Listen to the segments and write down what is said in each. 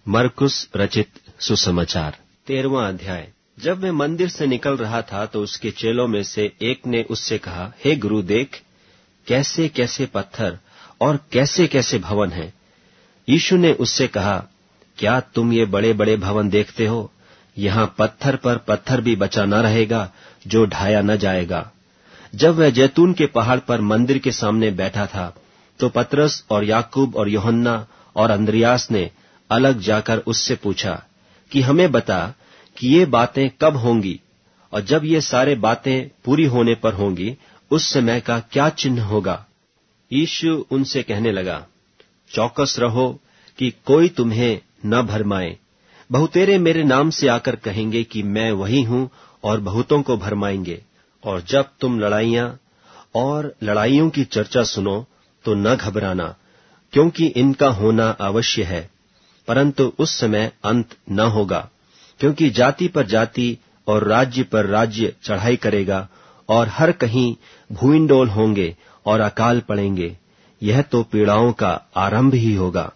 मरकुस रचित सुसमाचार 13वां अध्याय। जब वह मंदिर से निकल रहा था तो उसके चेलों में से एक ने उससे कहा, हे गुरु, देख कैसे कैसे पत्थर और कैसे कैसे भवन हैं। यीशु ने उससे कहा, क्या तुम ये बड़े बड़े भवन देखते हो? यहाँ पत्थर पर पत्थर भी बचा न रहेगा जो ढाया न जाएगा। जब वह जैतून के पहाड़ पर मंदिर के सामने बैठा था तो पतरस और याकूब और यूहन्ना और अंद्रियास ने अलग जाकर उससे पूछा कि हमें बता कि ये बातें कब होंगी और जब ये सारे बातें पूरी होने पर होंगी उस समय का क्या चिन्ह होगा। यीशु उनसे कहने लगा, चौकस रहो कि कोई तुम्हें न भरमाए। बहुतेरे मेरे नाम से आकर कहेंगे कि मैं वही हूं और बहुतों को भरमाएंगे। और जब तुम लड़ाइयां और लड़ाइयों की चर्चा सुनो तो न घबराना, क्योंकि इनका होना अवश्य है, परंतु उस समय अंत न होगा। क्योंकि जाति पर जाति और राज्य पर राज्य चढ़ाई करेगा और हर कहीं भूइंडोल होंगे और अकाल पड़ेंगे। यह तो पीड़ाओं का आरंभ ही होगा।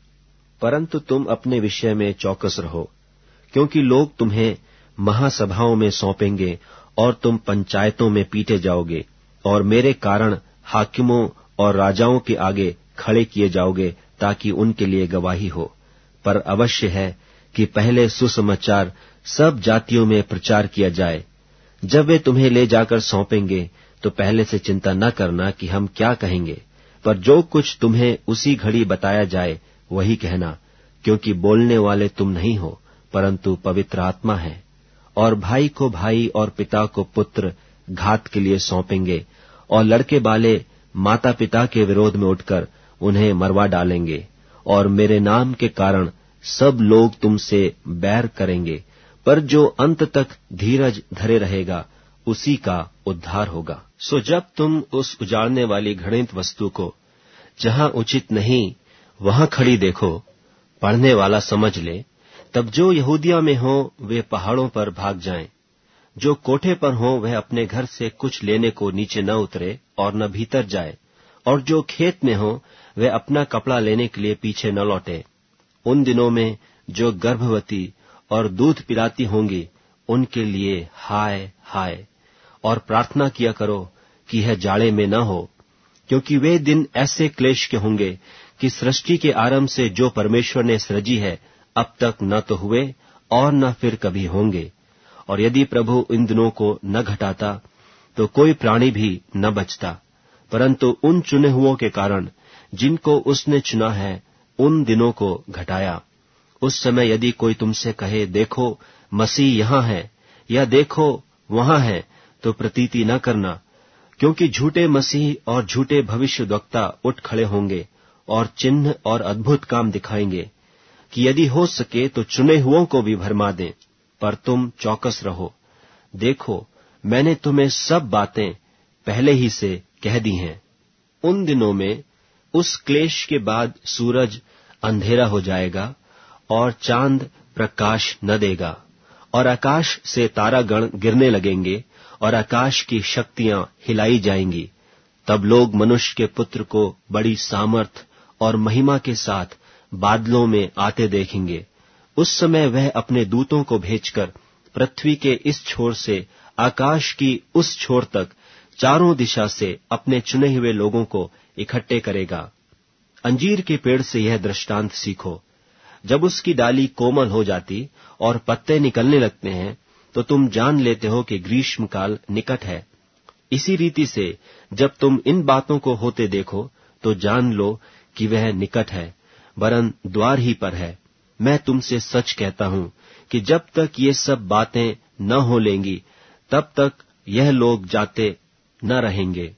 परंतु तुम अपने विषय में चौकस रहो, क्योंकि लोग तुम्हें महासभाओं में सौंपेंगे और तुम पंचायतों में पीटे जाओगे और मेरे कारण हाकिमों और राजाओं के आगे खड़े किए जाओगे ताकि उनके लिए गवाही हो। पर अवश्य है कि पहले सुसमाचार सब जातियों में प्रचार किया जाए। जब वे तुम्हें ले जाकर सौंपेंगे तो पहले से चिंता न करना कि हम क्या कहेंगे, पर जो कुछ तुम्हें उसी घड़ी बताया जाए वही कहना, क्योंकि बोलने वाले तुम नहीं हो परंतु पवित्र आत्मा है। और भाई को भाई और पिता को पुत्र घात के लिए सौंपेंगे और लड़के बाले माता पिता के विरोध में उठकर उन्हें मरवा डालेंगे। और मेरे नाम के कारण सब लोग तुमसे बैर करेंगे, पर जो अंत तक धीरज धरे रहेगा उसी का उद्धार होगा। सो जब तुम उस उजाड़ने वाली घृणित वस्तु को जहां उचित नहीं वहां खड़ी देखो, पढ़ने वाला समझ ले, तब जो यहूदिया में हो वे पहाड़ों पर भाग जाएं। जो कोठे पर हो वह अपने घर से कुछ लेने को नीचे न उतरे और न भीतर जाए, और जो खेत में हो वह अपना कपड़ा लेने के लिए पीछे न लौटे। उन दिनों में जो गर्भवती और दूध पिलाती होंगी उनके लिए हाय हाय। और प्रार्थना किया करो कि यह जाड़े में न हो, क्योंकि वे दिन ऐसे क्लेश के होंगे कि सृष्टि के आरंभ से जो परमेश्वर ने सृजी है अब तक न तो हुए और न फिर कभी होंगे। और यदि प्रभु इन दिनों को न घटाता तो कोई प्राणी भी न बचता, परंतु उन चुने हुओं के कारण जिनको उसने चुना है उन दिनों को घटाया। उस समय यदि कोई तुमसे कहे, देखो मसीह यहाँ है, या देखो वहां है, तो प्रतीति न करना, क्योंकि झूठे मसीह और झूठे भविष्यद्वक्ता उठ खड़े होंगे और चिन्ह और अद्भुत काम दिखाएंगे कि यदि हो सके तो चुने हुओं को भी भरमा दें। पर तुम चौकस रहो, देखो मैंने तुम्हें सब बातें पहले ही से कह दी हैं। उन दिनों में उस क्लेश के बाद सूरज अंधेरा हो जाएगा और चांद प्रकाश न देगा, और आकाश से तारागण गिरने लगेंगे और आकाश की शक्तियां हिलाई जाएंगी। तब लोग मनुष्य के पुत्र को बड़ी सामर्थ और महिमा के साथ बादलों में आते देखेंगे। उस समय वह अपने दूतों को भेजकर पृथ्वी के इस छोर से आकाश की उस छोर तक चारों दिशा से अपने चुने हुए लोगों को इकट्ठे करेगा। अंजीर के पेड़ से यह दृष्टांत सीखो, जब उसकी डाली कोमल हो जाती और पत्ते निकलने लगते हैं तो तुम जान लेते हो कि ग्रीष्म काल निकट है। इसी रीति से जब तुम इन बातों को होते देखो तो जान लो कि वह निकट है, वरन द्वार ही पर है। मैं तुमसे सच कहता हूं कि जब तक ये सब बातें न हो लेंगी तब तक यह लोग जाते न रहेंगे।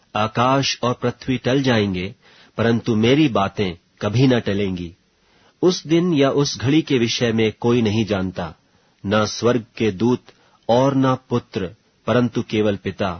आकाश और पृथ्वी टल जाएंगे, परंतु मेरी बातें कभी न टलेंगी। उस दिन या उस घड़ी के विषय में कोई नहीं जानता, न स्वर्ग के दूत और न पुत्र, परंतु केवल पिता।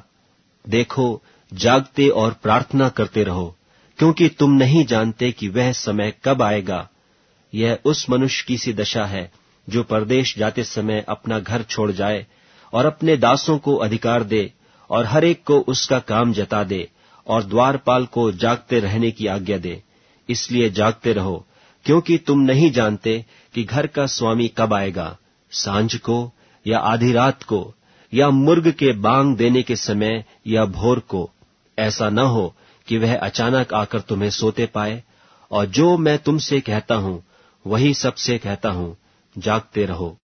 देखो, जागते और प्रार्थना करते रहो, क्योंकि तुम नहीं जानते कि वह समय कब आएगा। यह उस मनुष्य की सी दशा है जो परदेश जाते समय अपना घर छोड़ जाए और अपने दासों को अधिकार दे और हर एक को उसका काम जता दे और द्वारपाल को जागते रहने की आज्ञा दे। इसलिए जागते रहो, क्योंकि तुम नहीं जानते कि घर का स्वामी कब आएगा, सांझ को या आधी रात को या मुर्ग के बांग देने के समय या भोर को, ऐसा न हो कि वह अचानक आकर तुम्हें सोते पाए। और जो मैं तुमसे कहता हूं वही सबसे कहता हूं, जागते रहो।